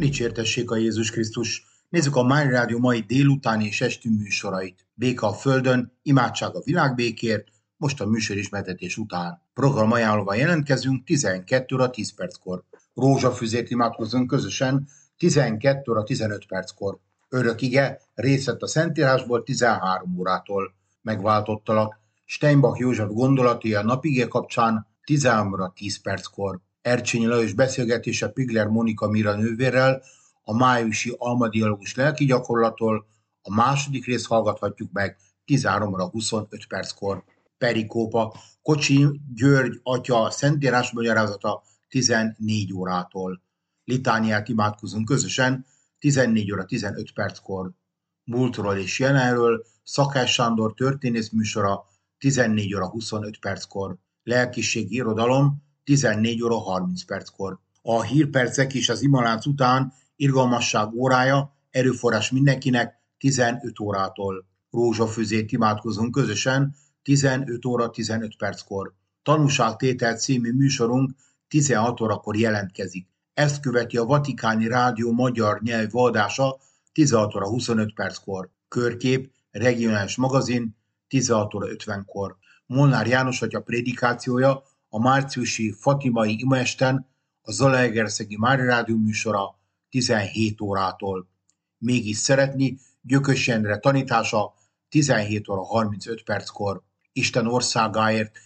Dicsértessék a Jézus Krisztus! Nézzük a Mária Rádió mai délutáni és esti műsorait. Béke a földön, imádság a világbékért, most a műsorismertetés után. Programajánlóval jelentkezünk 12 óra 10 perckor. Rózsafüzét imádkozunk közösen 12 óra 15 perckor. Örök ige, részlet a Szentírásból 13 órától. Megváltottalak. Steinbach József gondolatai a napige kapcsán 13 óra 10 perckor. Ercsényi Lajos beszélgetése Pigler Monika Mira nővérrel a májusi almadialógus lelki gyakorlattól, a második részt hallgathatjuk meg 13 óra 25 perckor. Perikópa, Kocsi György atya szentírás magyarázata 14 órától. Litániát imádkozunk közösen 14 óra 15 perckor. Múltról és jelenről Szakás Sándor történész műsora 14 óra 25 perckor. Lelkiségi irodalom 14 óra 30 perckor. A hírpercek és az imalánc után irgalmasság órája, erőforrás mindenkinek 15 órától. Rózsafüzét imádkozunk közösen 15 óra 15 perckor. Tanúságtétel című műsorunk 16 órakor jelentkezik. Ezt követi a Vatikáni Rádió magyar nyelvű adása 16 óra 25 perckor. Körkép, regionális magazin 16 óra 50-kor. Molnár János atya prédikációja a márciusi fatimai imaesten, a Zalaegerszegi Mária Rádió műsora 17 órától. Mégis szeretni Gyökös Endre tanítása 17 óra 35 perckor. Isten országáért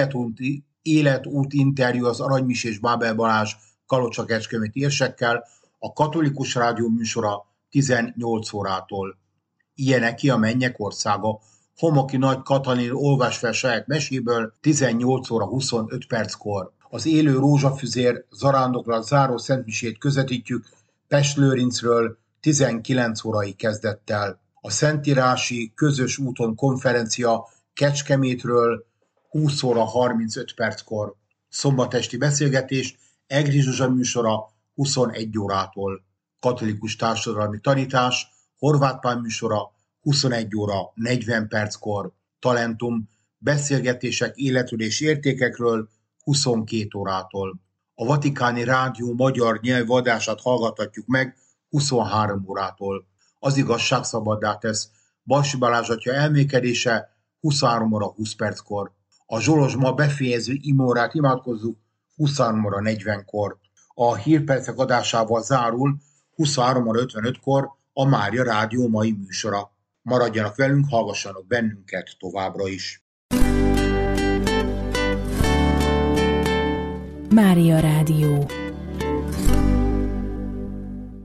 életút interjú az Aranymis és Bábel Balázs Kalocsa-Kecskeméti érsekkel, a Katolikus Rádió műsora 18 órától. Ilyenek ki a mennyek országa. Homoki Nagy Katalin olvas fel saját meséből 18 óra 25 perckor. Az élő rózsafüzér zarándoklat záró szentmisét közvetítjük Pest-Lőrincről 19 órai kezdettel. A Szentírási Közös úton konferencia Kecskemétről 20 óra 35 perckor. Szombatesti beszélgetés Egri Zsuzsa műsora 21 órától. Katolikus társadalmi tanítás Horváth Pál műsora 21 óra 40 perckor. Talentum beszélgetések életről és értékekről 22 órától. A Vatikáni Rádió magyar nyelvű adását hallgathatjuk meg 23 órától. Az igazság szabaddá tesz. Balsi Balázs atya elmékedése 23 óra 20 perckor. A Zsolozsma befejező imórát imádkozzuk 23 óra 40-kor. A hírpercek adásával zárul 23 óra 55-kor a Mária Rádió mai műsora. Maradjanak velünk, hallgassanak bennünket továbbra is. Mária Rádió.